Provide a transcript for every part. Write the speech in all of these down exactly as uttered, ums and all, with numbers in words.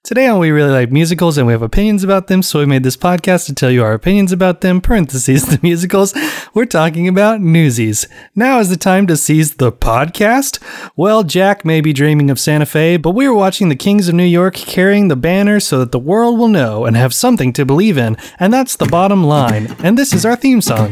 Today on We Really Like Musicals and we have opinions about them, so we made this podcast to tell you our opinions about them, parentheses, the musicals. We're talking about Newsies. Now is the time to seize the podcast? Well, Jack may be dreaming of Santa Fe, but we are watching the Kings of New York carrying the banner so that the world will know and have something to believe in, and that's the bottom line. And this is our theme song.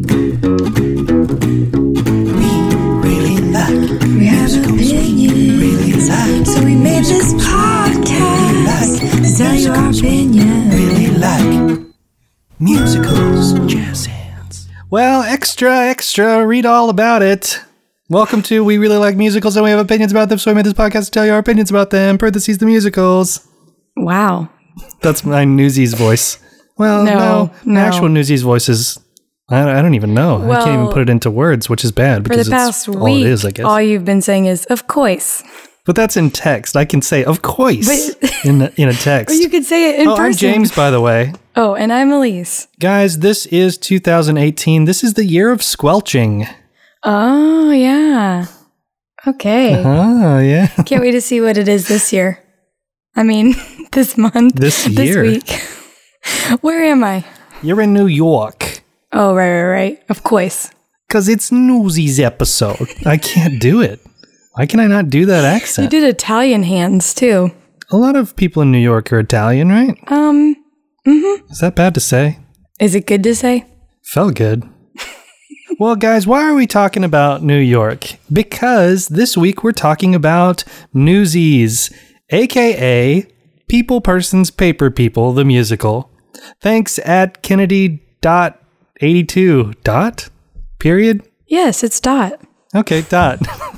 We have opinions, really like, so we made this podcast like, to tell you our opinions. Really like musicals, jazz hands. Well, extra, extra, read all about it. Welcome to We Really Like Musicals and we have opinions about them, so we made this podcast to tell you our opinions about them, parentheses, the musicals. Wow. That's my Newsies voice. Well, no, no, no. no. actual Newsies voice is... I don't even know. Well, I can't even put it into words, which is bad because for the past it's week, all it is, I guess. all you've been saying is, of course. But that's in text. I can say, of course, But, in, a, in a text. Or you could say it in oh, person. I'm James, by the way. Oh, and I'm Elise. Guys, this is two thousand eighteen. This is the year of squelching. Oh, yeah. Okay. Oh, yeah. Can't wait to see what it is this year. I mean, this month. This year. This week. Where am I? You're in New York. Oh, right, right, right. Of course. Because it's Newsies episode. I can't do it. Why can I not do that You accent? did Italian hands, too. A lot of people in New York are Italian, right? Um, mm-hmm. Is that bad to say? Is it good to say? Felt good. Well, guys, why are we talking about New York? Because this week we're talking about Newsies, a k a. People, Persons, Paper People, the musical. Thanks at Kennedy dot eighty-two. Dot? Period? Yes, it's Dot. Okay, dot.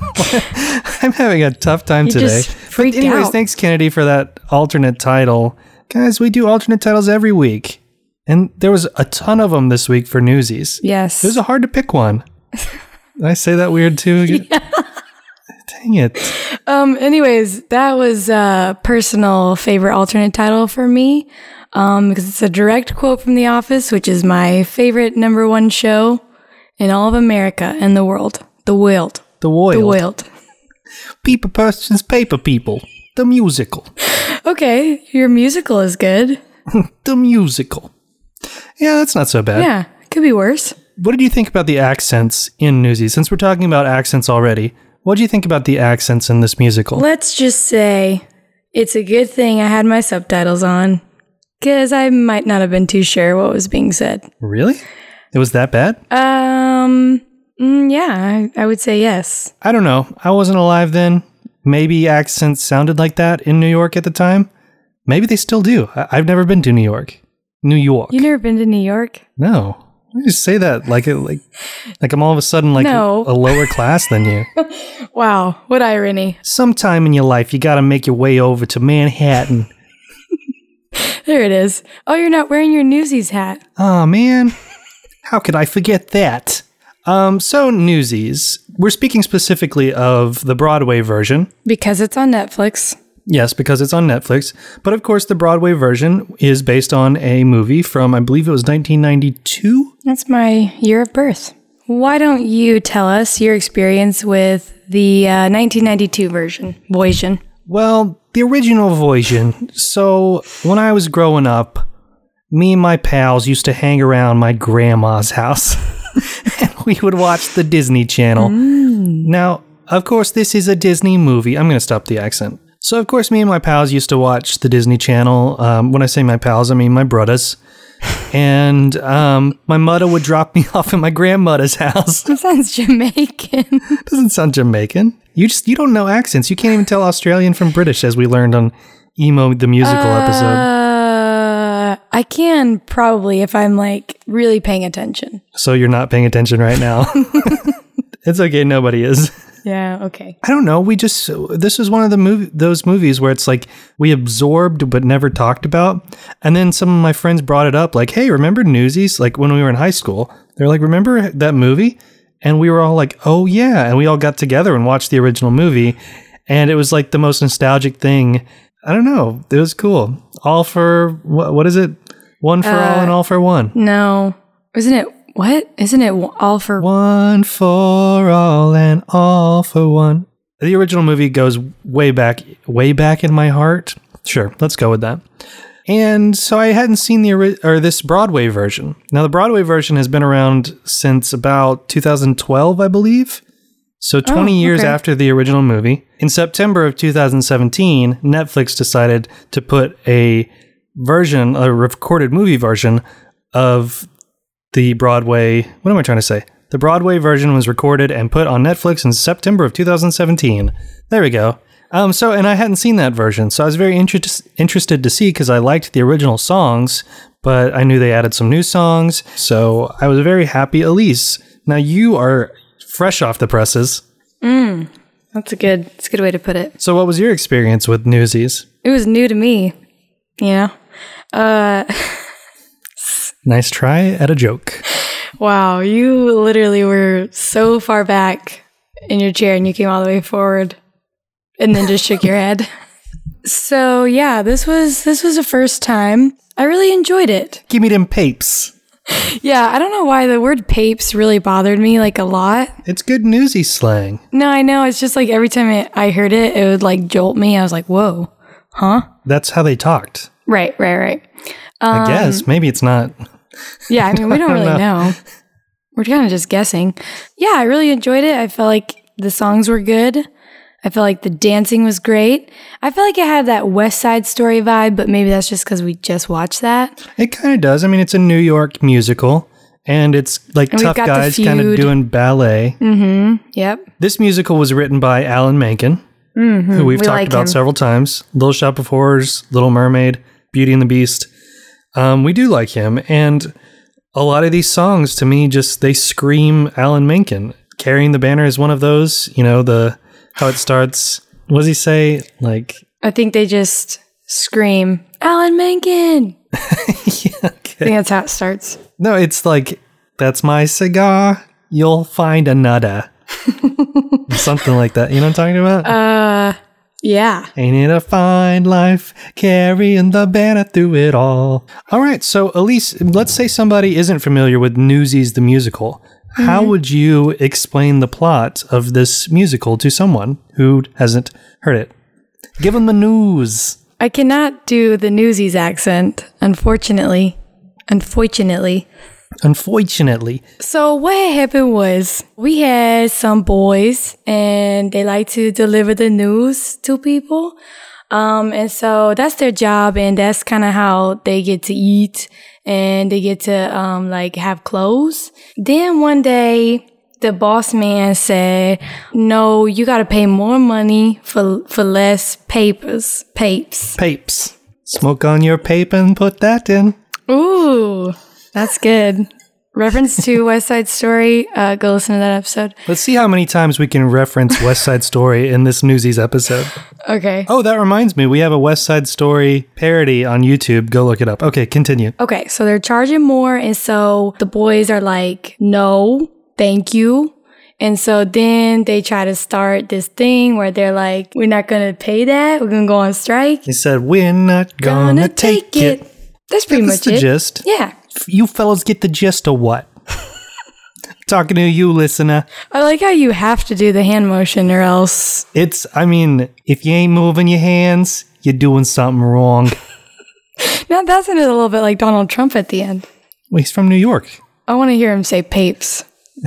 I'm having a tough time You today. just freaked but anyways, out. thanks, Kennedy, for that alternate title. Guys, we do alternate titles every week. And there was a ton of them this week for Newsies. Yes. It was a hard to pick one. Did I say that weird too? Yeah. Dang it. Um, anyways, that was a personal favorite alternate title for me. Um, because it's a direct quote from The Office, which is my favorite number one show in all of America and the world. The world. The Wild. The world. People, Persons, Paper People. The musical. Okay, your musical is good. The musical. Yeah, that's not so bad. Yeah, could be worse. What did you think about the accents in Newsies? Since we're talking about accents already, what did you think about the accents in this musical? Let's just say it's a good thing I had my subtitles on, because I might not have been too sure what was being said. Really? It was that bad? Um, mm, yeah, I, I would say yes. I don't know. I wasn't alive then. Maybe accents sounded like that in New York at the time. Maybe they still do. I- I've never been to New York. New York. You've never been to New York? No. I just say that like it, like like I'm all of a sudden like No. a, a lower class than you. Wow, what irony. Sometime in your life, you got to make your way over to Manhattan. There it is. Oh, you're not wearing your Newsies hat. Oh man, how could I forget that? Um, so Newsies. We're speaking specifically of the Broadway version. Because it's on Netflix. Yes, because it's on Netflix. But of course, the Broadway version is based on a movie from, I believe it was nineteen ninety-two. That's my year of birth. Why don't you tell us your experience with the uh, nineteen ninety-two version, Voisin? Well, the original version. So when I was growing up, me and my pals used to hang around my grandma's house. And we would watch the Disney Channel. Mm. Now, of course, this is a Disney movie. I'm going to stop the accent. So, of course, me and my pals used to watch the Disney Channel. Um, when I say my pals, I mean my brothers. And um, my mother would drop me off at my grandmother's house. That sounds Jamaican. Doesn't sound Jamaican. You just you don't know accents. You can't even tell Australian from British, as we learned on Emo the Musical uh, episode. I can probably if I'm like really paying attention. So you're not paying attention right now. It's okay. Nobody is. Yeah, okay. I don't know. We just, this is one of the movie, those movies where it's like we absorbed but never talked about. And then some of my friends brought it up like, hey, remember Newsies? Like when we were in high school, they're like, remember that movie? And we were all like, oh yeah. And we all got together and watched the original movie. And it was like the most nostalgic thing. I don't know. It was cool. All for, what, what is it? One for Uh, all and all for one. No. Isn't it, what? Isn't it all for... One for all and all for one. The original movie goes way back, way back in my heart. Sure, let's go with that. And so I hadn't seen the ori- or this Broadway version. Now the Broadway version has been around since about two thousand twelve, I believe. So twenty Oh, years okay. after the original movie. In September of two thousand seventeen, Netflix decided to put a version, a recorded movie version of the Broadway. What am I trying to say? The Broadway version was recorded and put on Netflix in September of two thousand seventeen. There we go. Um, so, and I hadn't seen that version, so I was very inter- interested to see because I liked the original songs, but I knew they added some new songs, so I was very happy. Elise, now you are fresh off the presses. Mm, that's a good, that's a good way to put it. So, what was your experience with Newsies? It was new to me, you know? Uh, Nice try at a joke. wow, you literally were so far back in your chair and you came all the way forward and then just shook your head. So yeah, this was this was the first time. I really enjoyed it. Give me them papes. Yeah, I don't know why the word papes really bothered me like a lot. It's good Newsy slang. No, I know. It's just like every time it, I heard it, it would like jolt me. I was like, whoa, huh? That's how they talked. Right, right, right. I guess. Maybe it's not. Yeah, I mean, we don't really know. We're kind of just guessing. Yeah, I really enjoyed it. I felt like the songs were good. I felt like the dancing was great. I felt like it had that West Side Story vibe, but maybe that's just because we just watched that. It kind of does. I mean, it's a New York musical, and it's like And we've tough got the guys kind of feud. doing ballet. Mm-hmm. Yep. This musical was written by Alan Menken, who we've We talked like about him. several times. Little Shop of Horrors, Little Mermaid, Beauty and the Beast. Um, we do like him, and a lot of these songs, to me, just they scream Alan Menken. Carrying the Banner is one of those. You know, the how it starts. What does he say? Like, I think they just scream, Alan Menken. yeah, I okay. think that's how it starts. No, it's like, that's my cigar. You'll find another. Something like that. You know what I'm talking about? Uh, yeah. Ain't it a fine life, carrying the banner through it all? All right, so Elise, let's say somebody isn't familiar with Newsies the musical. How would you explain the plot of this musical to someone who hasn't heard it? Give them the news. I cannot do the Newsies accent, unfortunately. Unfortunately. Unfortunately. So what had happened was we had some boys and they like to deliver the news to people. Um, and so that's their job and that's kind of how they get to eat and they get to, um, like have clothes. Then one day the boss man said, no, you got to pay more money for, for less papers, papes. Papes. Smoke on your pape and put that in. Ooh, that's good. Reference to West Side Story. Uh, go listen to that episode. Let's see how many times we can reference West Side Story in this Newsies episode. Okay. Oh, that reminds me. We have a West Side Story parody on YouTube. Go look it up. Okay, continue. Okay, so they're charging more, and so the boys are like, no, thank you. And so then they try to start this thing where they're like, we're not going to pay that. We're going to go on strike. He said, we're not gonna, take, it. That's pretty That's much the it. gist. Yeah. You fellas get the gist of what? Talking to you, listener. I like how you have to do the hand motion or else. It's, I mean, if you ain't moving your hands, you're doing something wrong. Now that sounded a little bit like Donald Trump at the end. Well, he's from New York. I want to hear him say papes.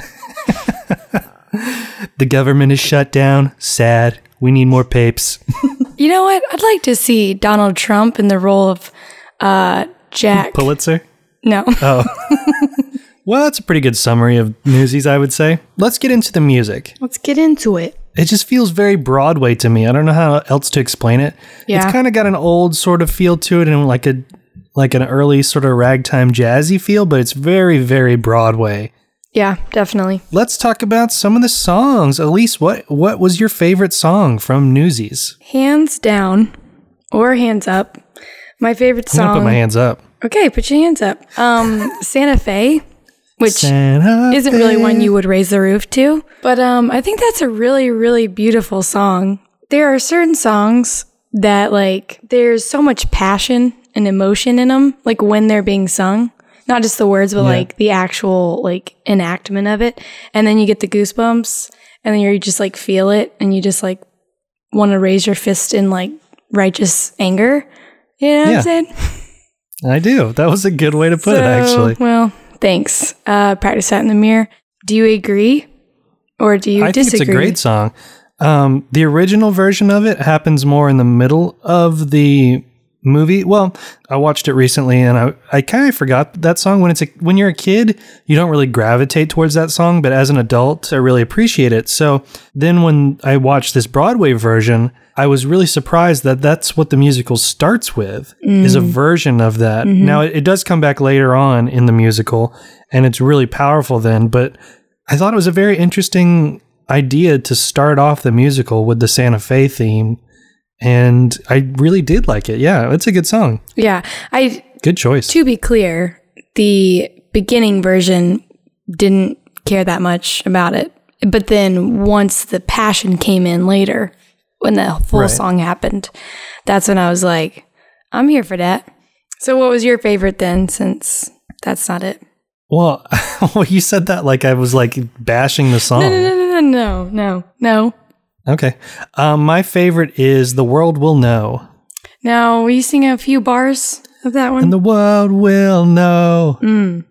The government is shut down. Sad. We need more papes. You know what? I'd like to see Donald Trump in the role of uh, Jack. Pulitzer? No. Oh. Well, that's a pretty good summary of Newsies, I would say. Let's get into the music. Let's get into it. It just feels very Broadway to me. I don't know how else to explain it. Yeah. It's kind of got an old sort of feel to it and like a like an early sort of ragtime jazzy feel, but it's very, very Broadway. Yeah, definitely. Let's talk about some of the songs. Elise, what what was your favorite song from Newsies? Hands down or hands up. My favorite I'm gonna song. put my hands up. Okay, put your hands up. Um, Santa Fe, which Santa isn't really Fe. one you would raise the roof to, but um, I think that's a really, really beautiful song. There are certain songs that like there's so much passion and emotion in them, like when they're being sung. Not just the words, but Yeah. like the actual like enactment of it. And then you get the goosebumps and then you just like feel it and you just like want to raise your fist and like righteous anger. You know what Yeah. I'm saying? I do. That was a good way to put it, So, actually. Well, thanks. Uh, practice that in the mirror. Do you agree or do you I disagree? think it's a great song. Um, the original version of it happens more in the middle of the movie. Well, I watched it recently and I, I kind of forgot that song. When it's a, when you're a kid, you don't really gravitate towards that song, but as an adult, I really appreciate it. So then when I watched this Broadway version, I was really surprised that that's what the musical starts with, is a version of that. Mm-hmm. Now, it, it does come back later on in the musical, and it's really powerful then, but I thought it was a very interesting idea to start off the musical with the Santa Fe theme, and I really did like it. Yeah, it's a good song. Yeah. I Good choice. To be clear, the beginning version didn't care that much about it. But then once the passion came in later, when the full Right. song happened, that's when I was like, I'm here for that. So what was your favorite then, since that's not it? Well, well, you said that like I was like bashing the song. No, no, no, no, no, no, no. Okay. Um, my favorite is The World Will Know. Now, will you sing a few bars of that one? And the world will know. Mm,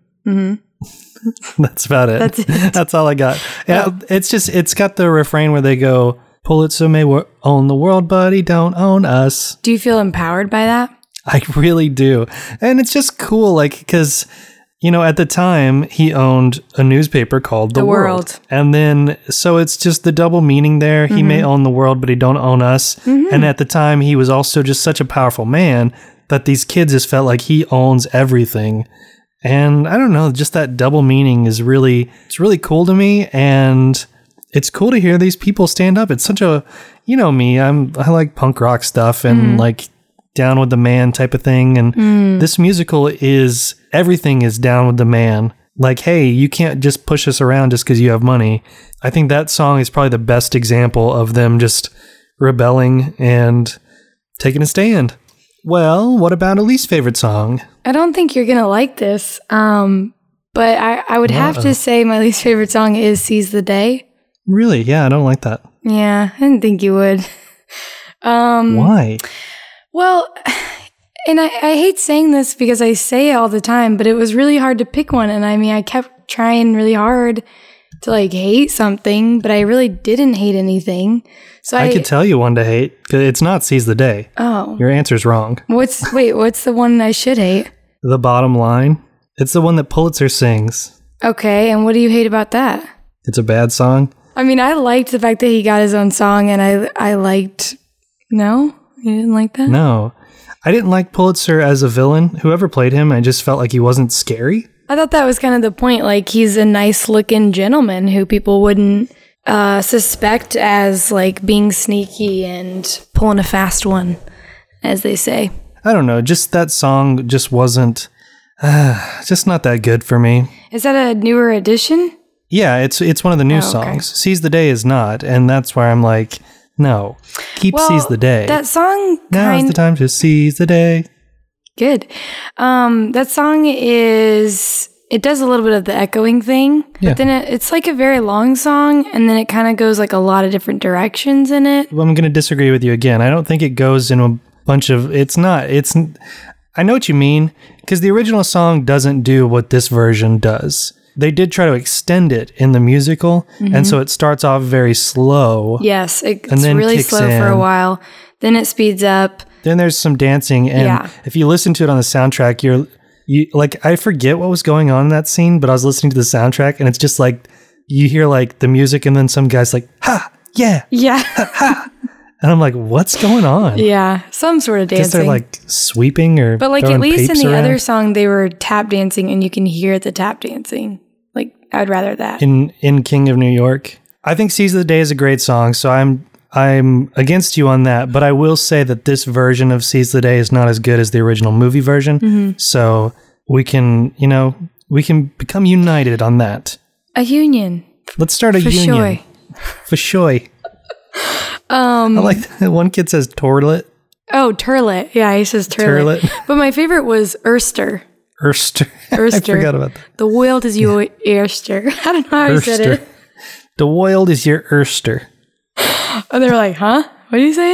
mm-hmm. That's about it. That's it. That's all I got. Yeah, Oh. it's just, it's got the refrain where they go, Pulitzer may wo- own the world, but he don't own us. Do you feel empowered by that? I really do. And it's just cool, like, because, you know, at the time, he owned a newspaper called The, The World. World. And then, so it's just the double meaning there. He may own the world, but he don't own us. And at the time, he was also just such a powerful man that these kids just felt like he owns everything. And I don't know, just that double meaning is really, it's really cool to me. And it's cool to hear these people stand up. It's such a, you know me, I'm, I like punk rock stuff and like down with the man type of thing. And this musical is, everything is down with the man. Like, hey, you can't just push us around just because you have money. I think that song is probably the best example of them just rebelling and taking a stand. Well, what about a least favorite song? I don't think you're going to like this, um, but I, I would have Uh-oh. to say my least favorite song is Seize the Day. Really? Yeah, I don't like that. Yeah, I didn't think you would. Um, Why? Well, and I, I hate saying this because I say it all the time, but it was really hard to pick one. And I mean, I kept trying really hard to like hate something, but I really didn't hate anything. So I, I could tell you one to hate, 'cause it's not Seize the Day. oh, Your answer's wrong. what's, wait, what's the one I should hate? The Bottom Line. It's the one that Pulitzer sings. Okay, and what do you hate about that? It's a bad song. I mean, I liked the fact that he got his own song, and I I liked. No, you didn't like that. No. I didn't like Pulitzer as a villain. Whoever played him, I just felt like he wasn't scary. I thought that was kind of the point. Like, he's a nice-looking gentleman who people wouldn't uh, suspect as like being sneaky and pulling a fast one, as they say. I don't know. Just that song just wasn't, uh, just not that good for me. Is that a newer edition? Yeah, it's it's one of the new Oh, okay. songs. Seize the Day is not, and that's where I'm like, no, keep Well, Seize the Day. That song Now's kind the time to seize the day. good. Um, that song is it does a little bit of the echoing thing, Yeah. but then it, it's like a very long song, and then it kind of goes like a lot of different directions in it. Well, I'm going to disagree with you again. I don't think it goes in a bunch of. It's not. It's. I know what you mean, because the original song doesn't do what this version does. They did try to extend it in the musical, and so it starts off very slow. Yes, it, And it's then really kicks slow for a in. while. Then it speeds up. Then there's some dancing, and Yeah. if you listen to it on the soundtrack, you're you like I forget what was going on in that scene, but I was listening to the soundtrack, and it's just like you hear like the music, and then some guy's like, "Ha, yeah," Yeah, and I'm like, "What's going on?" yeah, some sort of Guess they're dancing. like sweeping or But like at throwing least in papes the around. other song, they were tap dancing, and you can hear the tap dancing. Like I'd rather that. in in King of New York. I think Seize the Day is a great song, so I'm I'm against you on that, but I will say that this version of Seize the Day is not as good as the original movie version. Mm-hmm. So we can, you know, we can become united on that. A union. Let's start a For union. sure. For sure. Um, I like that one kid says toilet. oh, turlet. Yeah, he says turlet. Turlet. But my favorite was Erster. Erster. I Erster. forgot about that. The world is your Erster. I don't know how he said Erster. it. The world is your Erster. And they were like, huh? What are you saying?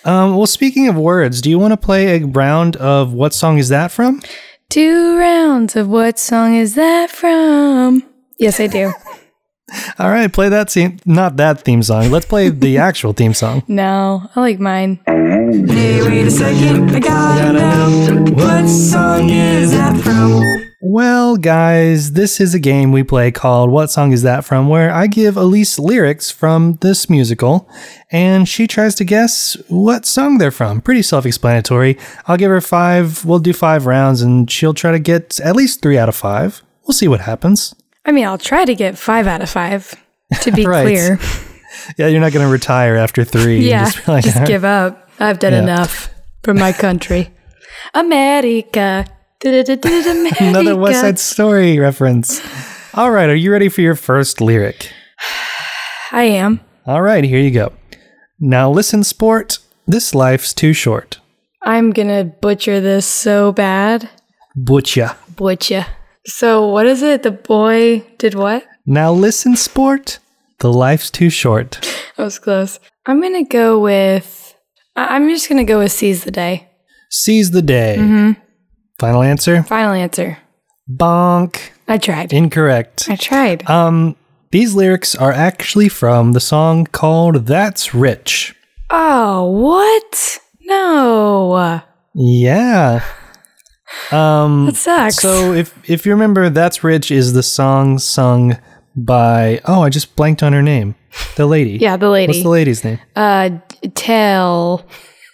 Um, well, speaking of words, do you want to play a round of What Song Is That From? Two rounds of What Song Is That From? Yes, I do. All right, play that theme. Not that theme song. Let's play the actual theme song. No, I like mine. Hey, wait a second, I gotta know. What song is that from? Well, guys, this is a game we play called What Song Is That From, where I give Elise lyrics from this musical, and she tries to guess what song they're from. Pretty self-explanatory. I'll give her five, we'll do five rounds, and she'll try to get at least three out of five. We'll see what happens. I mean, I'll try to get five out of five, to be Right. clear. Yeah, you're not going to retire after three. and Yeah, just, be like, just give up. I've done Yeah. enough for my country. America. America. Another West Side Story reference. All right, are you ready for your first lyric? I am. All right, here you go. Now listen, sport. This life's too short. I'm gonna butcher this so bad. Butcha. Butcha. So what is it? The boy did what? Now listen, sport. The life's too short. That was close. I'm gonna go with. I- I'm just gonna go with seize the day. Seize the day. Mm-hmm. Final answer? Final answer. Bonk. I tried. Incorrect. I tried. Um, these lyrics are actually from the song called That's Rich. Oh, what? No. Yeah. Um, That sucks. So if if you remember, That's Rich is the song sung by, oh, I just blanked on her name. The lady. Yeah, the lady. What's the lady's name? Uh, Tell.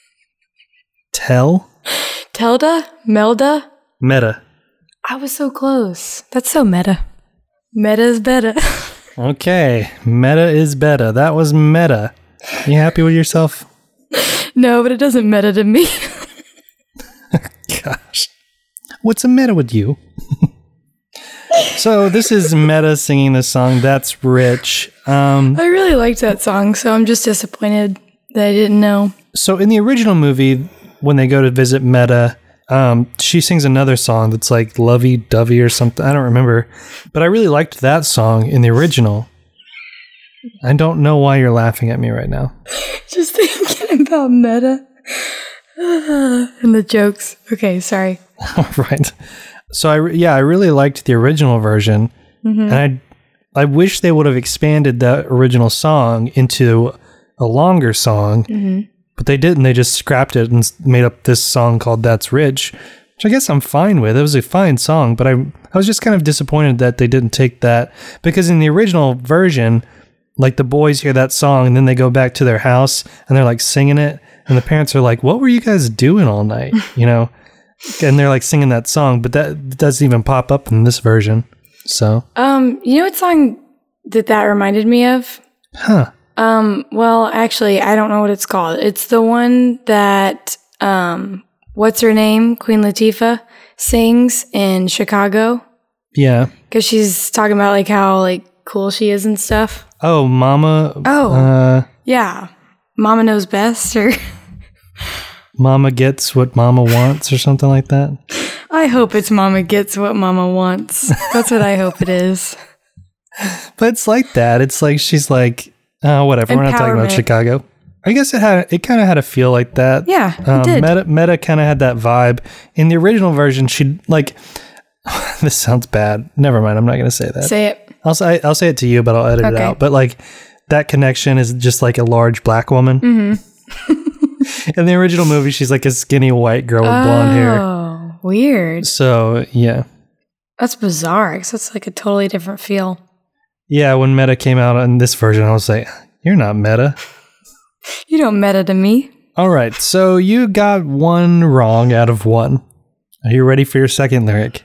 Tell? Telda? Melda? Meta. I was so close. That's so meta. Meta is better. Okay. Meta is better. That was meta. You happy with yourself? No, but it doesn't meta to me. Gosh. What's the matter with you? So this is Meta singing the song That's Rich. Um, I really liked that song, so I'm just disappointed that I didn't know. so in the original movie, when they go to visit Meta, um, she sings another song that's like Lovey Dovey or something. I don't remember. But I really liked that song in the original. I don't know why you're laughing at me right now. Just thinking about meta. And the jokes. Okay, sorry. Right. So I re- yeah, I really liked the original version, and I I wish they would have expanded that original song into a longer song, but they didn't. They just scrapped it and s- made up this song called That's Rich, which I guess I'm fine with. It was a fine song, but I I was just kind of disappointed that they didn't take that, because in the original version, like the boys hear that song and then they go back to their house and they're like singing it, and the parents are like, "What were you guys doing all night?" You know. And they're like singing that song, but that doesn't even pop up in this version. So, Um, you know what song that that reminded me of? huh. Um, well, actually, I don't know what it's called. It's the one that, um, what's her name? Queen Latifah sings in Chicago. Yeah. Because she's talking about like how like cool she is and stuff. Oh, Mama. Oh. Uh, Yeah. Mama knows best, or Mama gets what Mama wants, or something like that. I hope it's Mama gets what Mama wants. That's what I hope it is. But it's like that. It's like she's like, uh, whatever. We're not talking about Empowerment. Chicago. I guess it had. It kind of had a feel like that. Yeah, it Um, did. Meta, Meta kind of had that vibe. In the original version, she like. This sounds bad. Never mind. I'm not going to say that. Say it. I'll say I'll say it to you, but I'll edit it Okay. out. But like that connection is just like a large black woman. Mm-hmm. In the original movie, she's like a skinny white girl with blonde hair. Oh, weird. So yeah, That's bizarre, because that's like a totally different feel. yeah. When Meta came out in this version, I was like, "You're not Meta." You don't meta to me. All right, so you got one wrong out of one. Are you ready for your second lyric?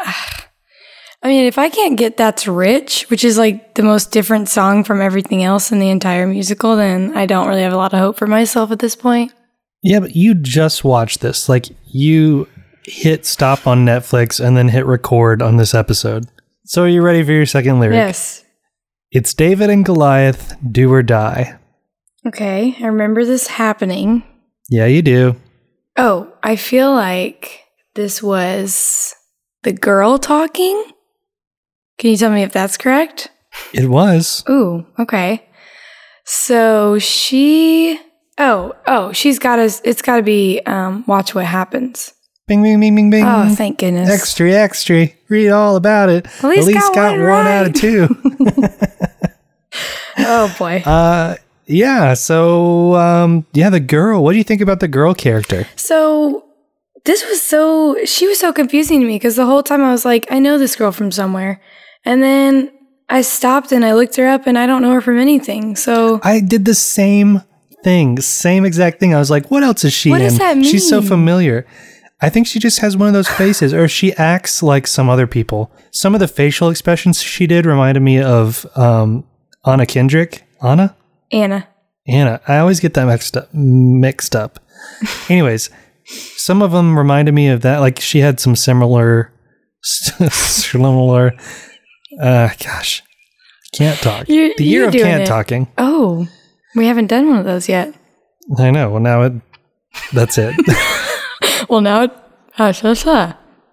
I mean, if I can't get That's Rich, which is like the most different song from everything else in the entire musical, then I don't really have a lot of hope for myself at this point. Yeah, but you just watched this. Like you hit stop on Netflix and then hit record on this episode. So are you ready for your second lyric? Yes. It's David and Goliath, do or die. Okay, I remember this happening. Yeah, you do. Oh, I feel like this was the girl talking. Can you tell me if that's correct? It was. Ooh, okay. So she Oh, oh, she's got us. It's got to be um, Watch What Happens. Bing, bing, bing, bing, bing. Oh, thank goodness. Extra, extra. Read all about it. At least got got one one out right. of two. Oh, boy. uh, yeah. So, um, yeah, the girl. What do you think about the girl character? So this was so, she was so confusing to me because the whole time I was like, I know this girl from somewhere. And then I stopped and I looked her up and I don't know her from anything. So I did the same thing, same exact thing. I was like, what else is she What in? does that She's so mean? familiar. I think she just has one of those faces, or she acts like some other people. Some of the facial expressions she did reminded me of um, Anna Kendrick. Anna? Anna. Anna. I always get that mixed up. Mixed up. Anyways, some of them reminded me of that. Like she had some similar, similar. Uh, gosh, can't talk. You're- the year you're of doing can't it. talking. Oh, we haven't done one of those yet. I know. Well, now it. That's it. Well, now it. Uh, sha, sha.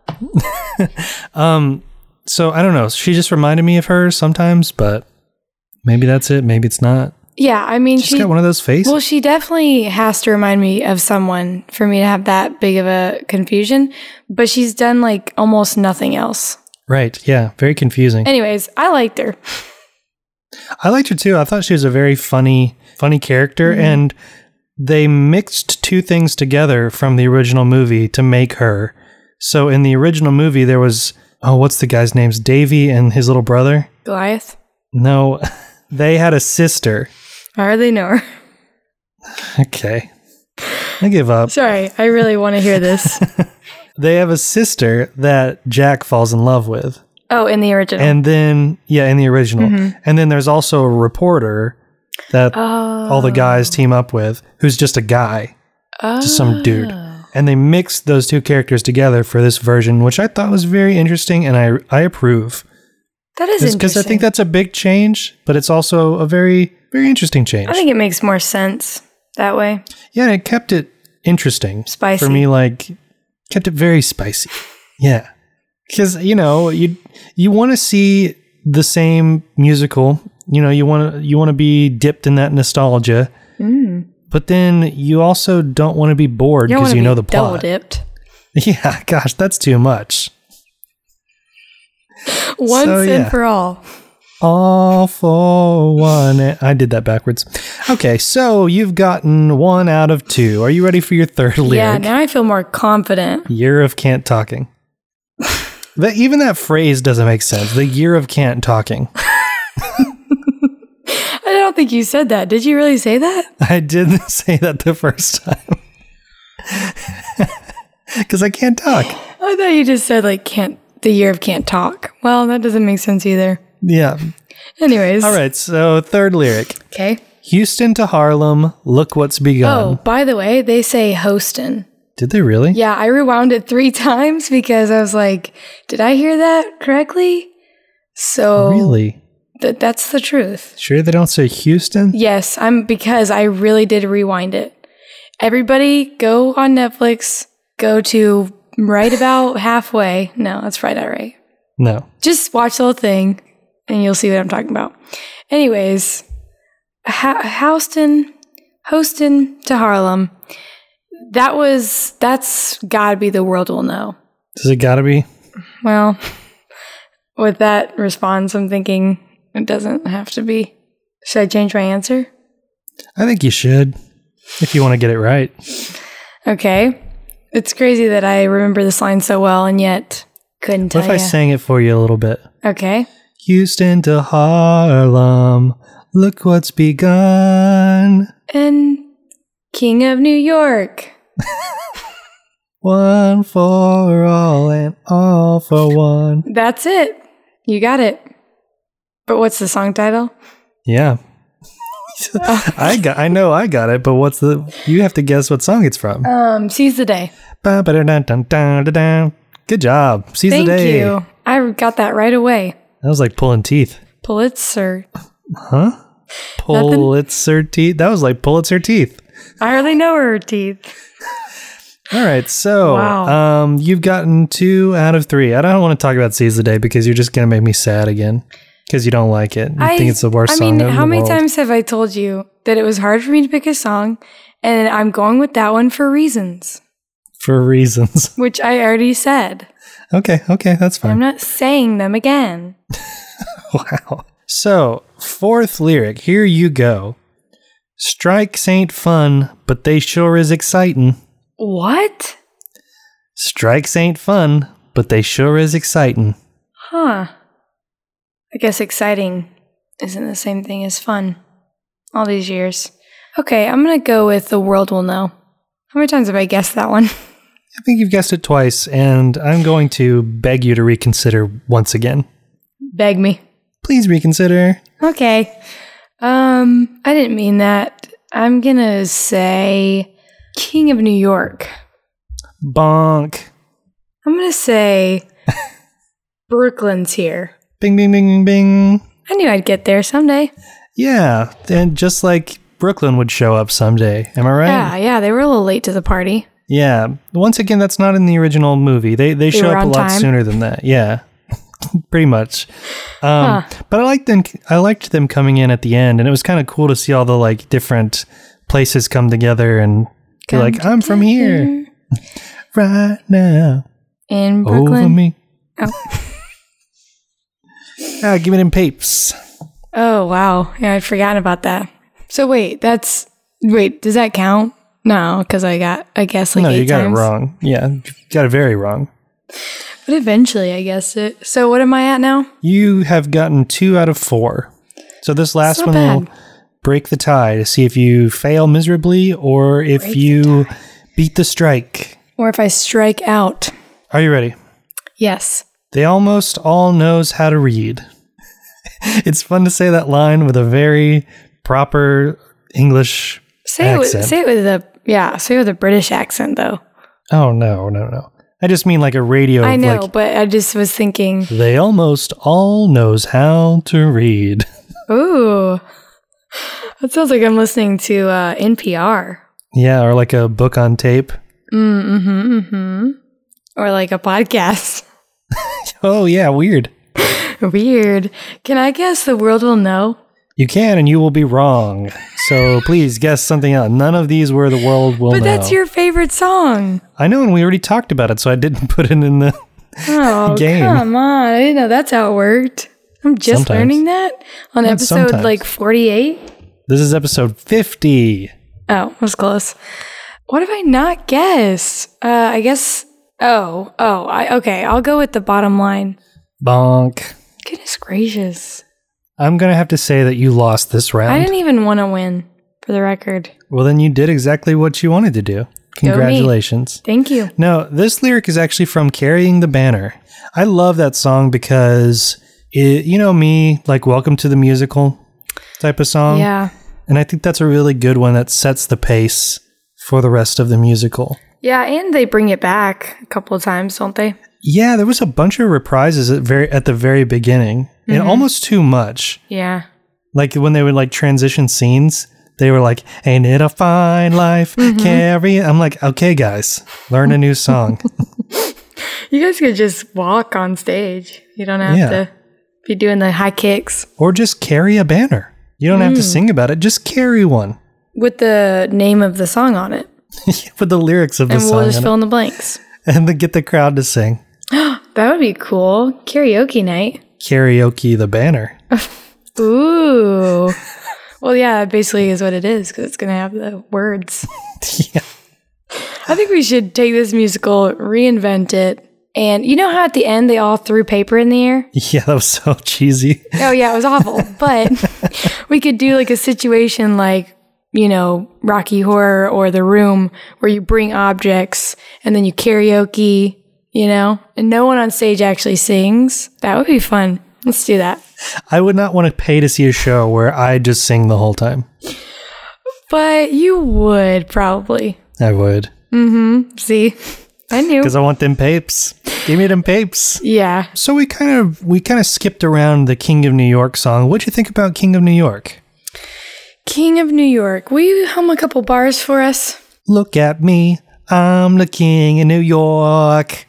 um. So I don't know. She just reminded me of her sometimes, but maybe that's it. Maybe it's not. Yeah, I mean, She's she. got one of those faces. Well, she definitely has to remind me of someone for me to have that big of a confusion, but she's done like almost nothing else. Right. Yeah. Very confusing. Anyways, I liked her. I liked her too. I thought she was a very funny, funny character, Mm-hmm. and they mixed two things together from the original movie to make her. So in the original movie, there was, oh, what's the guy's name's Davy and his little brother? Goliath. No, they had a sister. I hardly know her. Okay. I give up. Sorry, I really want to hear this. They have a sister that Jack falls in love with. Oh, in the original. And then, yeah, in the original. And then there's also a reporter that oh. all the guys team up with, who's just a guy, just some dude. And they mixed those two characters together for this version, which I thought was very interesting, and I I approve. That is Because interesting. I think that's a big change, but it's also a very, very interesting change. I think it makes more sense that way. Yeah, and it kept it interesting. Spicy. For me, like, kept it very spicy. Yeah. Because, you know, you you want to see the same musical. You know, you want to you want to be dipped in that nostalgia. Mm. But then you also don't want to be bored You don't because want to you be know the double plot. dipped. Yeah, gosh, that's too much. Once So, yeah. and for all. All for one. I did that backwards. Okay, so you've gotten one out of two. Are you ready for your third lyric? Yeah, now I feel more confident. Year of can't talking. That even that phrase doesn't make sense. The year of can't talking. I don't think you said that. Did you really say that? I didn't say that the first time. Because I can't talk. I thought you just said like can't the year of can't talk. Well, that doesn't make sense either. Yeah. Anyways. All right, so third lyric. Okay. Houston to Harlem, look what's begun. Oh, by the way, they say Hostin. Did they really? Yeah, I rewound it three times because I was like, did I hear that correctly? So Really? th- that's the truth. Sure they don't say Houston? Yes, I'm because I really did rewind it. Everybody go on Netflix, go to right about halfway. No, that's right, all right. No. Just watch the whole thing and you'll see what I'm talking about. Anyways, ha- Houston, Hostin to Harlem. That was, that's gotta be the world will know. Does it gotta be? Well, with that response, I'm thinking it doesn't have to be. Should I change my answer? I think you should. If you want to get it right. Okay. It's crazy that I remember this line so well and yet couldn't tell What if I you. sang it for you a little bit? Okay. Houston to Harlem, look what's begun. And King of New York. One for all and all for one. That's it. You got it. But what's the song title? Yeah. I got I know I got it, but what's the you have to guess what song it's from. Um, Seize the Day. Ba-ba-da-dun-dun-dun-dun-dun. Good job. Seize Thank the day. you. I got that right away. That was like pulling teeth. Pulitzer. Huh? Pulitzer teeth. That was like Pulitzer teeth. I hardly know her teeth. All right, so Wow. um, you've gotten two out of three. I don't want to talk about Seize the Day because you're just gonna make me sad again because you don't like it. You I think it's the worst I song mean, in how the many world. times have I told you that it was hard for me to pick a song And I'm going with that one for reasons, For reasons. which I already said. Okay, okay, that's fine. I'm not saying them again. Wow. So, fourth lyric, here you go. Strikes ain't fun, but they sure is exciting. What? Strikes ain't fun, but they sure is exciting. Huh. I guess exciting isn't the same thing as fun. All these years. Okay, I'm going to go with The World Will Know. How many times have I guessed that one? I think you've guessed it twice, and I'm going to beg you to reconsider once again. Beg me. Please reconsider. Okay. Um, I didn't mean that. I'm going to say King of New York. Bonk. I'm going to say Brooklyn's Here. Bing, bing, bing, bing, bing. I knew I'd get there someday. Yeah, and just like Brooklyn would show up someday. Am I right? Yeah, yeah, they were a little late to the party. Yeah. Once again, that's not in the original movie. They they, They show were up a on lot time? sooner than that. Yeah. Pretty much. Um, Huh. But I liked them. I liked them coming in at the end, and it was kind of cool to see all the like different places come together and be Come like, "I'm from here right now, In over Brooklyn. me." Oh. Ah, give me them papes. Oh, wow. Yeah, I'd forgotten about that. So wait, that's... Wait, does that count? No, because I got, I guess, like no, eight you got times. it wrong. Yeah, you got it very wrong. But eventually, I guessed it. So what am I at now? You have gotten two out of four. So this last Not one bad. will break the tie to see if you fail miserably or if Break the you beat the strike. Or if I strike out. Are you ready? Yes. They almost all knows how to read. It's fun to say that line with a very proper English Say it, with, accent. say it with a... Yeah, say it with a British accent, though. Oh, no, no, no. I just mean like a radio. I know, like, but I just was thinking... they almost all knows how to read. Ooh. That sounds like I'm listening to uh, N P R. Yeah, or like a book on tape. Mm-hmm, mm-hmm. Or like a podcast. Oh, yeah, weird. Weird. Can I guess The World Will Know? You can, and you will be wrong. So please guess something else. None of these were the world will But know. that's your favorite song. I know, and we already talked about it, so I didn't put it in the Oh, game. come on. I didn't know that's how it worked. I'm just Sometimes. learning that on Not episode sometimes. like forty-eight. This is episode fifty. Oh, that was close. What have I not guessed? Uh, I guess. Oh, oh, I, okay. I'll go with the bottom line. Bonk. Goodness gracious. I'm going to have to say that you lost this I round. didn't even want to win, for the record. Well, then you did exactly what you wanted to do. Congratulations. Thank you. No, this lyric is actually from Carrying the Banner. I love that song because, it, you know me, like Welcome to the Musical type of song. Yeah. And I think that's a really good one that sets the pace for the rest of the musical. Yeah, and they bring it back a couple of times, don't they? Yeah, there was a bunch of reprises at very at the very beginning, and almost too much. Yeah. Like when they would like transition scenes, they were like, "Ain't it a fine life? Carry it." I'm like, okay, guys, learn a new song. You guys could just walk on stage. You don't have Yeah. to be doing the high kicks. Or just carry a banner. You don't have to sing about it. Just carry one With the name of the song on it. with the lyrics of the And song, we'll just in fill it. in the blanks. and then get the crowd to sing. That would be cool. Karaoke night. Karaoke the banner. Ooh. Well, yeah, that basically is what it is because it's going to have the words. Yeah. I think we should take this musical, reinvent it. And you know how at the end they all threw paper in the air? Yeah, that was so cheesy. Oh, yeah, it was awful. But we could do like a situation like, you know, Rocky Horror or The Room where you bring objects and then you karaoke, you know, and no one on stage actually sings. That would be fun. Let's do that. I would not want to pay to see a show where I just sing the whole time. But you would probably. I would. See, I knew. Because I want them papes. Give me them papes. Yeah. So we kind of we kind of skipped around the King of New York song. What'd you think about King of New York? King of New York. Will you hum a couple bars for us? Look at me, I'm the King of New York.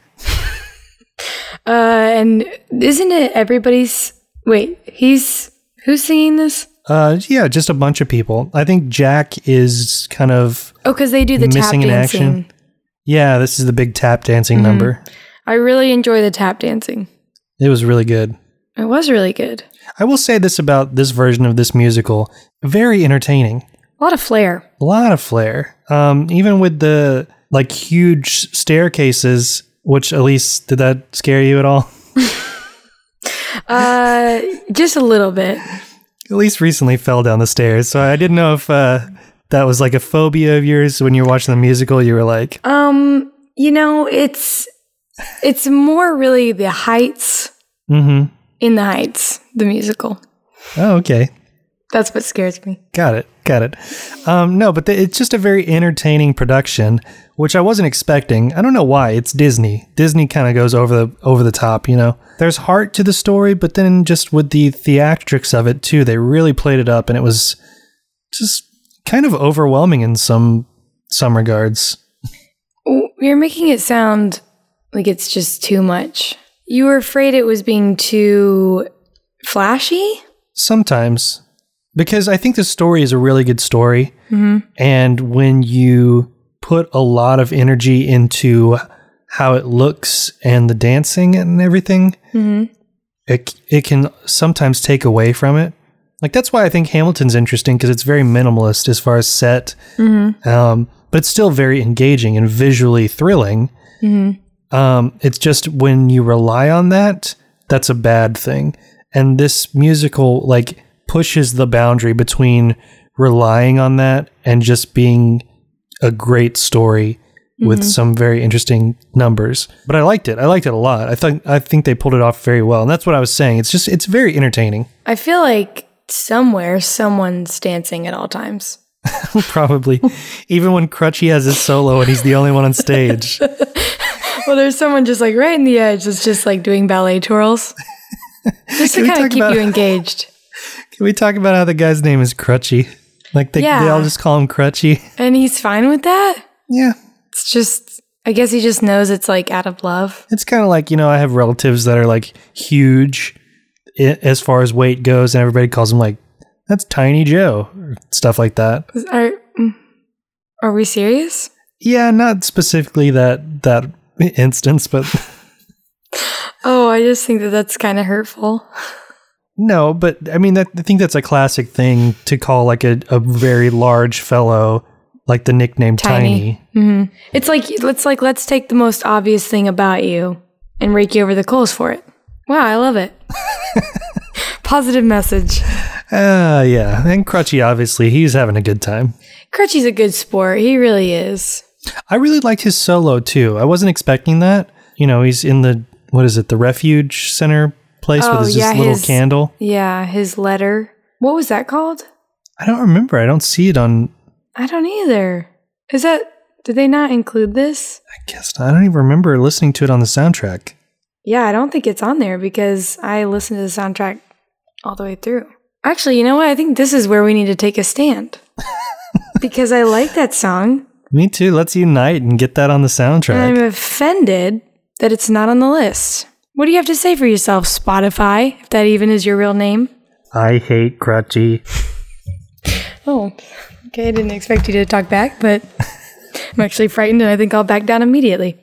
Uh, and isn't it everybody's? Wait, he's who's singing this? Uh, yeah, just a bunch of people. I think Jack is kind of Oh, because they do the tap missing in dancing. action. Yeah, this is the big tap dancing Mm-hmm. number. I really enjoy the tap dancing. It was really good. It was really good. I will say this about this version of this musical. Very entertaining. A lot of flair. A lot of flair. Um, even with the like huge staircases, which at least, did that scare you at all? Uh, just a little bit. At least recently fell down the stairs. So I didn't know if uh, that was like a phobia of yours when you were watching the musical. You were like, Um, you know, it's it's more really the heights mm-hmm. in the Heights, the musical. Oh, okay. That's what scares me. Got it. Got it. Um, no, but the, it's just a very entertaining production, which I wasn't expecting. I don't know why. It's Disney. Disney kind of goes over the over the top, you know. There's heart to the story, but then just with the theatrics of it too, they really played it up, and it was just kind of overwhelming in some some regards. You're making it sound like it's just too much. You were afraid it was being too flashy? Sometimes. Because I think the story is a really good story. Mm-hmm. And when you put a lot of energy into how it looks and the dancing and everything, Mm-hmm. it, it can sometimes take away from it. Like, that's why I think Hamilton's interesting, because it's very minimalist as far as set. Mm-hmm. Um, but it's still very engaging and visually thrilling. Mm-hmm. Um, it's just when you rely on that, that's a bad thing. And this musical, like, pushes the boundary between relying on that and just being a great story with Mm-hmm. some very interesting numbers. But I liked it. I liked it a lot. I think I think they pulled it off very well. And that's what I was saying. It's just it's very entertaining. I feel like somewhere someone's dancing at all times. Probably. Even when Crutchy has his solo and he's the only one on stage. Well, there's someone just like right in the edge that's just like doing ballet twirls. Just to Can we kind of talk keep about- you engaged. Can we talk about how the guy's name is Crutchy? Like they, Yeah. they all just call him Crutchy. And he's fine with that? Yeah. It's just, I guess he just knows it's like out of love. It's kind of like, you know, I have relatives that are like huge i- as far as weight goes, and everybody calls them like, that's Tiny Joe, or stuff like that. Are, are we serious? Yeah, not specifically that that instance, but Oh, I just think that that's kind of hurtful. no, but I mean, that, I think that's a classic thing to call like a, a very large fellow, like the nickname Tiny. Tiny. hmm It's like, it's like, let's take the most obvious thing about you and rake you over the coals for it. Wow, I love it. Positive message. Ah, uh, yeah. And Crutchy, obviously, he's having a good time. Crutchy's a good sport. He really is. I really liked his solo too. I wasn't expecting that. You know, he's in the, what is it, the refuge center place Oh, with his yeah, just little his- candle. Yeah, his letter. What was that called? I don't remember. I don't see it on, I don't either. Is that, did they not include this? I guess, I don't even remember listening to it on the soundtrack. Yeah, I don't think it's on there because I listened to the soundtrack all the way through. Actually, you know what? I think this is where we need to take a stand. Because I like that song. Me too. Let's unite and get that on the soundtrack. And I'm offended that it's not on the list. What do you have to say for yourself, Spotify, if that even is your real name? I hate Crutchy. Oh, okay. I didn't expect you to talk back, but I'm actually frightened and I think I'll back down immediately.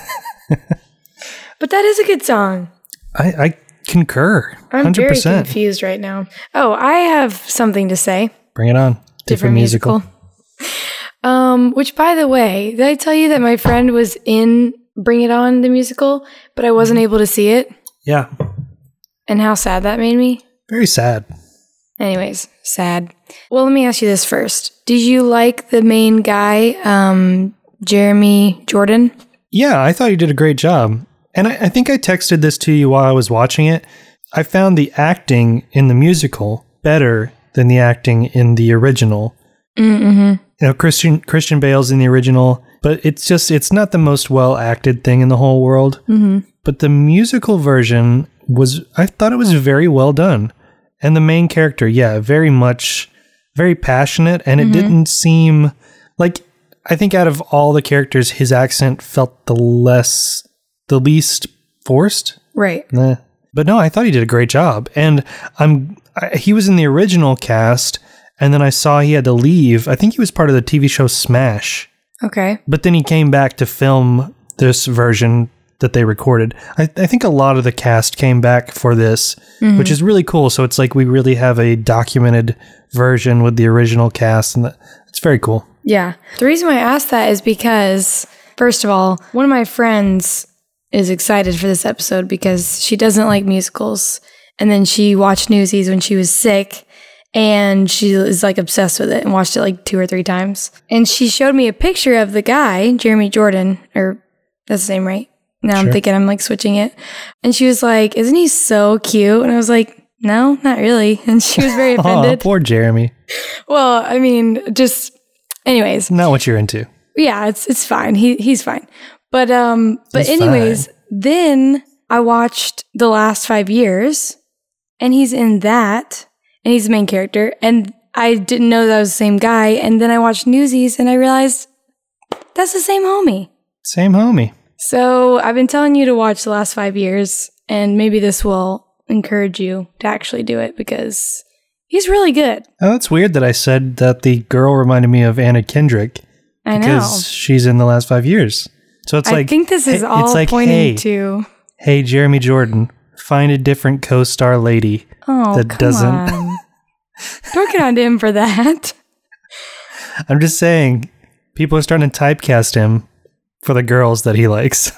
But that is a good song. I, I concur. I'm one hundred percent. very confused right now. Oh, I have something to say. Bring it on. Different, musical. Um, which, by the way, did I tell you that my friend was in Bring It On, the musical, but I wasn't able to see it? Yeah. And how sad that made me? Very sad. Anyways, sad. Well, let me ask you this first. Did you like the main guy, um, Jeremy Jordan? Yeah, I thought you did a great job. And I, I think I texted this to you while I was watching it. I found the acting in the musical better than the acting in the original. Mm-hmm. You know, Christian Christian Bale's in the original, but it's just, it's not the most well acted thing in the whole world. Mm-hmm. But the musical version was, I thought it was very well done. And the main character, yeah, very much, very passionate. And it Mm-hmm. didn't seem like, I think out of all the characters, his accent felt the less, the least forced. Right. Nah. But no, I thought he did a great job. And I'm, I, he was in the original cast, and then I saw he had to leave. I think he was part of the T V show Smash. Okay. But then he came back to film this version that they recorded. I, I think a lot of the cast came back for this, mm-hmm. which is really cool. So it's like we really have a documented version with the original cast, and that, it's very cool. Yeah. The reason why I asked that is because, first of all, one of my friends is excited for this episode because she doesn't like musicals. And then she watched Newsies when she was sick, and she is like obsessed with it and watched it like two or three times. And she showed me a picture of the guy, Jeremy Jordan, or that's the name, right? Now sure. I'm thinking I'm like switching it. And she was like, isn't he so cute? And I was like, no, not really. And she was very offended. Oh, poor Jeremy. Well, I mean, just anyways. Not what you're into. Yeah, it's it's fine. He he's fine. But um but He's anyways, fine. Then I watched The Last Five Years, and he's in that, and he's the main character, and I didn't know that was the same guy, and then I watched Newsies and I realized that's the same homie. Same homie. So I've been telling you to watch The Last Five Years, and maybe this will encourage you to actually do it because he's really good. Oh, it's weird that I said that the girl reminded me of Anna Kendrick. I know. Because she's in The Last Five Years. So it's I like... I think this is hey, all it's like, pointing hey, to... Hey, Jeremy Jordan, find a different co-star lady oh, that come doesn't... on. Don't get on to him for that. I'm just saying, people are starting to typecast him for the girls that he likes.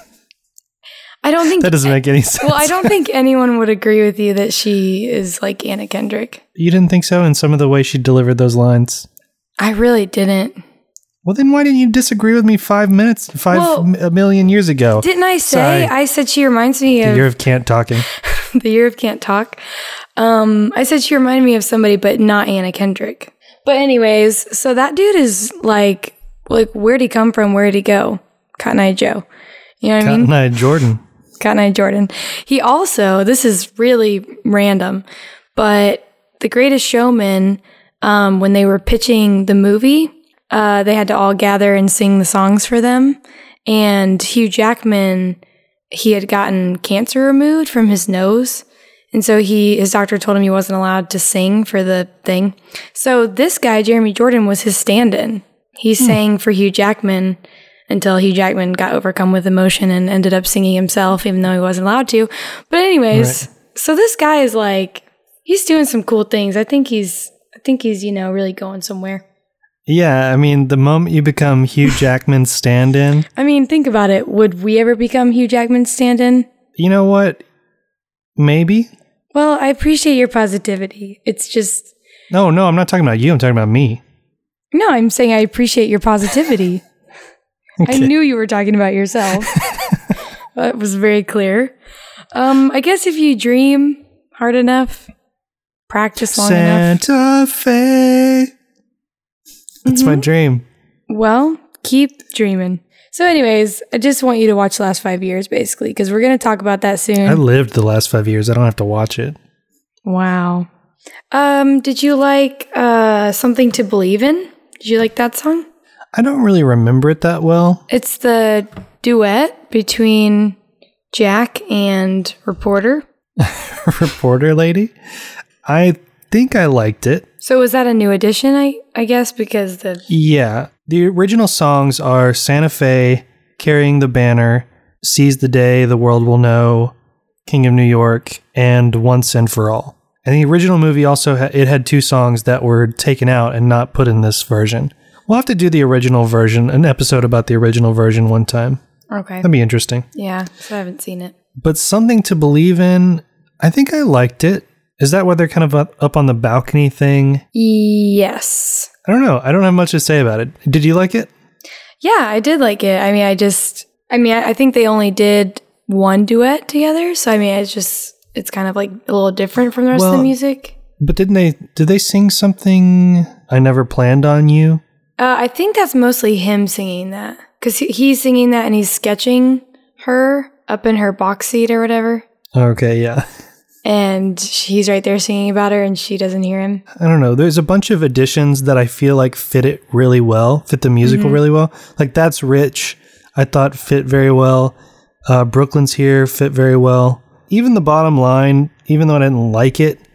I don't think that doesn't make any sense. Well, I don't think anyone would agree with you that she is like Anna Kendrick. You didn't think so in some of the way she delivered those lines? I really didn't. Well, then why didn't you disagree with me five minutes, five well, m- a million years ago? Didn't I say? Sorry. I said she reminds me the of... year of can't talking. the year of can't talk. Um, I said she reminded me of somebody, but not Anna Kendrick. But anyways, so that dude is like, like where'd he come from? Where'd he go? Cotton Eye Joe. You know what Cotton I mean? Eye Jordan. Cotton Eye Jordan. He also, this is really random, but The Greatest Showman, um, when they were pitching the movie, uh, they had to all gather and sing the songs for them. And Hugh Jackman, he had gotten cancer removed from his nose. And so he, his doctor told him he wasn't allowed to sing for the thing. So this guy, Jeremy Jordan, was his stand-in. He hmm. sang for Hugh Jackman until Hugh Jackman got overcome with emotion and ended up singing himself, even though he wasn't allowed to. But anyways, right. So this guy is like, he's doing some cool things. I think he's, I think he's, you know, really going somewhere. Yeah, I mean, the moment you become Hugh Jackman's stand-in. I mean, think about it. Would we ever become Hugh Jackman's stand-in? You know what? Maybe. Well, I appreciate your positivity. It's just... No, no, I'm not talking about you. I'm talking about me. No, I'm saying I appreciate your positivity. Okay. I knew you were talking about yourself. That was very clear. Um, I guess if you dream hard enough, practice long Santa enough. Santa Fe. That's mm-hmm. my dream. Well, keep dreaming. So anyways, I just want you to watch The Last Five Years, basically, because we're going to talk about that soon. I lived the last five years. I don't have to watch it. Wow. Um, did you like uh, Something to Believe In? Did you like that song? I don't really remember it that well. It's the duet between Jack and Reporter. Reporter lady? I think I liked it. So was that a new edition, I, I guess, because the... Yeah. The original songs are Santa Fe, Carrying the Banner, Seize the Day, The World Will Know, King of New York, and Once and For All. And the original movie also, ha- it had two songs that were taken out and not put in this version. We'll have to do the original version, an episode about the original version one time. Okay. That'd be interesting. Yeah, so I haven't seen it. But Something to Believe In, I think I liked it. Is that where they're kind of up, up on the balcony thing? Yes. I don't know. I don't have much to say about it. Did you like it? Yeah, I did like it. I mean, I just, I mean, I, I think they only did one duet together. So, I mean, it's just, it's kind of like a little different from the rest well, of the music. But didn't they, did they sing something, I Never Planned on You? Uh, I think that's mostly him singing that. Because he, he's singing that and he's sketching her up in her box seat or whatever. Okay, yeah. And he's right there singing about her and she doesn't hear him. I don't know. There's a bunch of additions that I feel like fit it really well, fit the musical mm-hmm. really well. Like That's Rich, I thought fit very well. Uh, Brooklyn's Here fit very well. Even the bottom line, even though I didn't like it,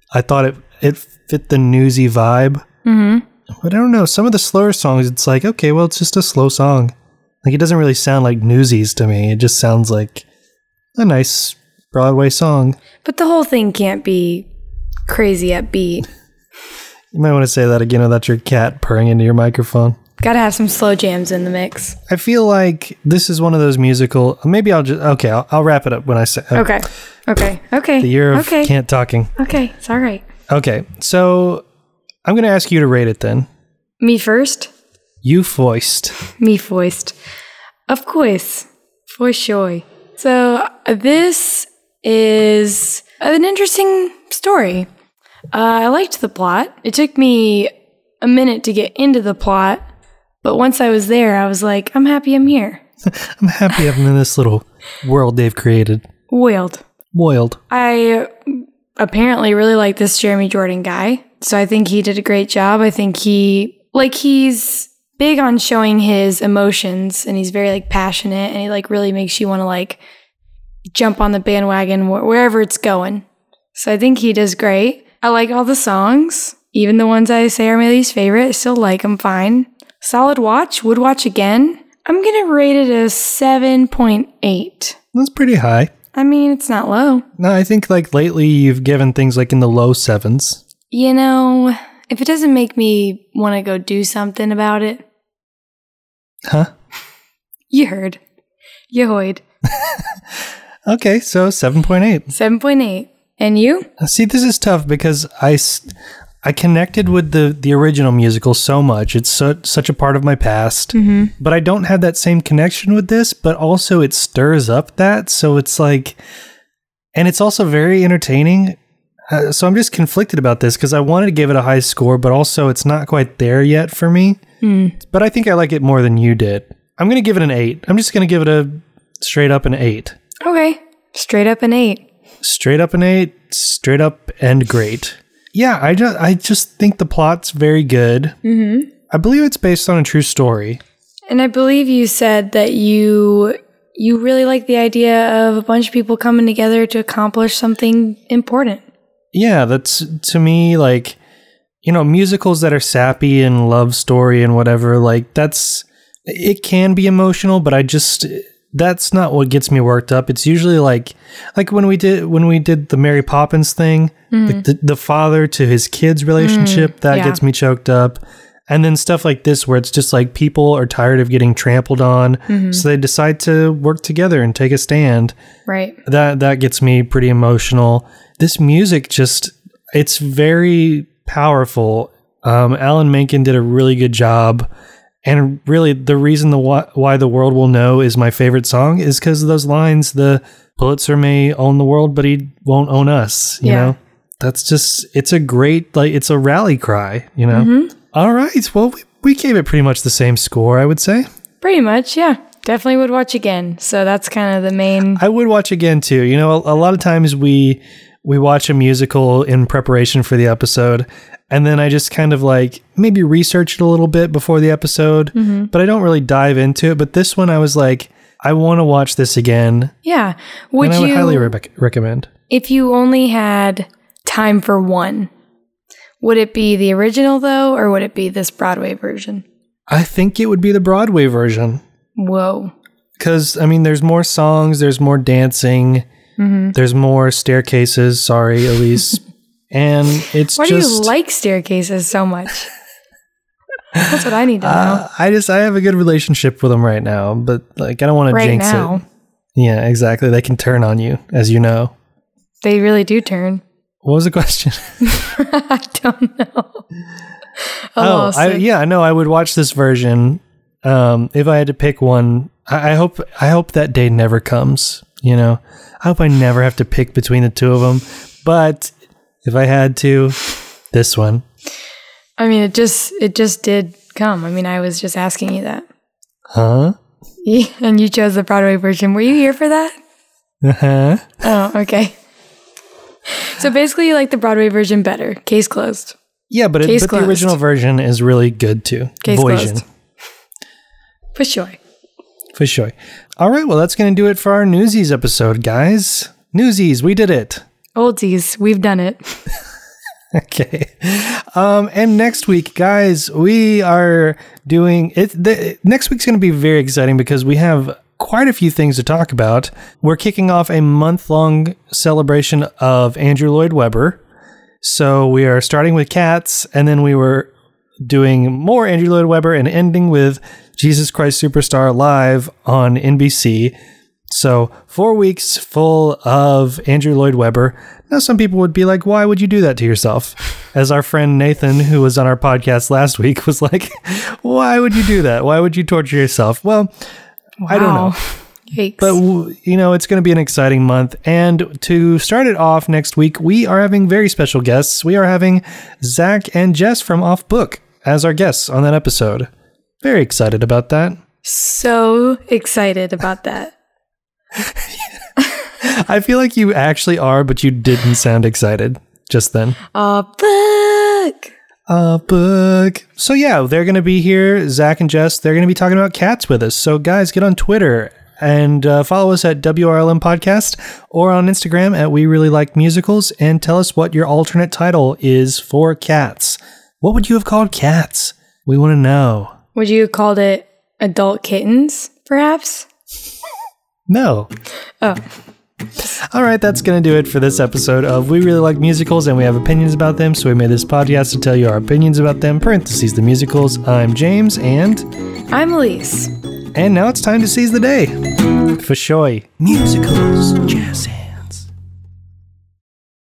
I thought it it fit the Newsy vibe. Mm-hmm. But I don't know. Some of the slower songs, it's like, okay, well, it's just a slow song. Like, it doesn't really sound like Newsies to me. It just sounds like a nice Broadway song. But the whole thing can't be crazy upbeat. You might want to say that again without your cat purring into your microphone. Gotta have some slow jams in the mix. I feel like this is one of those musical. Maybe I'll just okay. I'll, I'll wrap it up when I say okay. Okay. Okay. The year of okay. can't talking. Okay, it's all right. Okay, so I'm gonna ask you to rate it then. Me first. You foist. Me foist. Of course, for sure. So uh, this is an interesting story. Uh, I liked the plot. It took me a minute to get into the plot. But once I was there, I was like, I'm happy I'm here. I'm happy I'm in this little world they've created. Wild. Wild. I apparently really like this Jeremy Jordan guy. So I think he did a great job. I think he, like, he's big on showing his emotions. And he's very, like, passionate. And he, like, really makes you want to, like, jump on the bandwagon wh- wherever it's going. So I think he does great. I like all the songs. Even the ones I say are my least favorite. I still like them fine. Solid watch, would watch again. I'm going to rate it a seven point eight. That's pretty high. I mean, it's not low. No, I think like lately you've given things like in the low sevens. You know, if it doesn't make me want to go do something about it. Huh? You heard. You hoid. Okay, so seven point eight. seven point eight. And you? See, this is tough because I, I connected with the, the original musical so much. It's so, such a part of my past. Mm-hmm. But I don't have that same connection with this, but also it stirs up that. So it's like, and it's also very entertaining. Uh, so I'm just conflicted about this because I wanted to give it a high score, but also it's not quite there yet for me. Mm. But I think I like it more than you did. I'm going to give it an eight. I'm just going to give it a straight up an eight. Okay. Straight up an eight. Straight up an eight, straight up and great. Yeah, I just I just think the plot's very good. Mm-hmm. I believe it's based on a true story. And I believe you said that you you really like the idea of a bunch of people coming together to accomplish something important. Yeah, that's to me like, you know, musicals that are sappy and love story and whatever, like that's it can be emotional, but I just that's not what gets me worked up. It's usually like, like when we did when we did the Mary Poppins thing, mm. the, the, the father to his kids relationship mm, that yeah. gets me choked up, and then stuff like this where it's just like people are tired of getting trampled on, mm-hmm. so they decide to work together and take a stand. Right. That that gets me pretty emotional. This music just it's very powerful. Um, Alan Menken did a really good job. And really, the reason the wh- why the world will know is my favorite song is because of those lines. The Pulitzer may own the world, but he won't own us. You yeah. know, that's just it's a great like it's a rally cry. You know. Mm-hmm. All right, well, we, we gave it pretty much the same score, I would say. Pretty much, yeah. Definitely would watch again. So that's kind of the main. I would watch again too. You know, a, a lot of times we we watch a musical in preparation for the episode. And then I just kind of like maybe research it a little bit before the episode, mm-hmm. but I don't really dive into it. But this one I was like, I want to watch this again. Yeah. Would and I would you, highly re- recommend. If you only had time for one, would it be the original though, or would it be this Broadway version? I think it would be the Broadway version. Whoa. Because, I mean, there's more songs, there's more dancing, mm-hmm. there's more staircases. Sorry, Elise. And it's Why just... Why do you like staircases so much? That's what I need to know. Uh, I just, I have a good relationship with them right now, but like, I don't want right to jinx now. it. Yeah, exactly. They can turn on you, as you know. They really do turn. What was the question? I don't know. I oh, I, yeah, no, I would watch this version. Um, if I had to pick one, I, I hope, I hope that day never comes, you know, I hope I never have to pick between the two of them, but if I had to, this one. I mean, it just it just did come. I mean, I was just asking you that. Huh? Yeah, and you chose the Broadway version. Were you here for that? Uh-huh. Oh, okay. So basically, you like the Broadway version better. Case closed. Yeah, but, it, but the original version is really good too. Case Voisin. closed. For sure. For sure. All right, well, that's going to do it for our Newsies episode, guys. Newsies, we did it. Oldsies, we've done it. Okay. Um, and next week, guys, we are doing it. The, next week's going to be very exciting because we have quite a few things to talk about. We're kicking off a month-long celebration of Andrew Lloyd Webber. So we are starting with Cats, and then we were doing more Andrew Lloyd Webber and ending with Jesus Christ Superstar live on N B C. So four weeks full of Andrew Lloyd Webber. Now, some people would be like, why would you do that to yourself? As our friend Nathan, who was on our podcast last week, was like, why would you do that? Why would you torture yourself? Well, wow. I don't know. Yikes. But, you know, it's going to be an exciting month. And to start it off next week, we are having very special guests. We are having Zach and Jess from Off Book as our guests on that episode. Very excited about that. So excited about that. I feel like you actually are, but you didn't sound excited just then. A book. A book. So yeah, they're going to be here. Zach and Jess, they're going to be talking about cats with us. So guys, get on Twitter and uh, follow us at W R L M Podcast or on Instagram at We Really Like Musicals and tell us what your alternate title is for Cats. What would you have called Cats? We want to know. Would you have called it Adult Kittens, perhaps? No. Oh. All right, that's going to do it for this episode of We Really Like Musicals, and we have opinions about them, so we made this podcast to tell you our opinions about them, parentheses, the musicals. I'm James, and... I'm Elise. And now it's time to seize the day. For sure. Musicals, jazz.